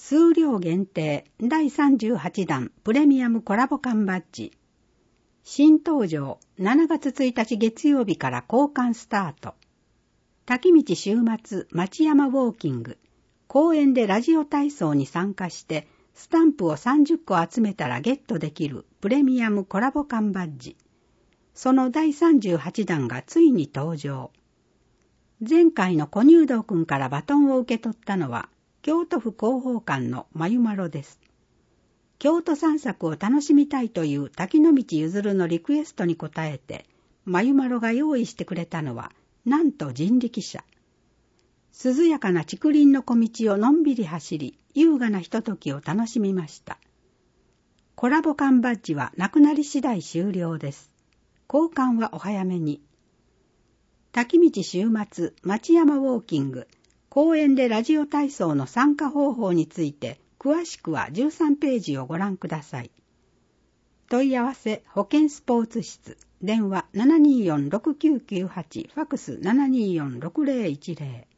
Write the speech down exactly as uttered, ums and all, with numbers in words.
数量限定だいさんじゅうはちだんプレミアムコラボ缶バッジ。新登場しちがつついたち月曜日から交換スタート。滝道週末町山ウォーキング。公園でラジオ体操に参加してスタンプをさんじゅっこ集めたらゲットできるプレミアムコラボ缶バッジ。そのだいさんじゅうはちだんがついに登場。前回の小入道くんからバトンを受け取ったのは京都府広報館のまゆまろです。京都散策を楽しみたいという滝野道ゆずるのリクエストに応えて、まゆまろが用意してくれたのは、なんと人力車。涼やかな竹林の小道をのんびり走り、優雅なひとときを楽しみました。コラボ缶バッジはなくなり次第終了です。交換はお早めに。滝道週末町山ウォーキング、公園でラジオ体操の参加方法について、詳しくはじゅうさんページをご覧ください。問い合わせ保健スポーツ室、電話 ななにーよんろくきゅうきゅうはち、ファクス ななにーよんろくぜろいちぜろ。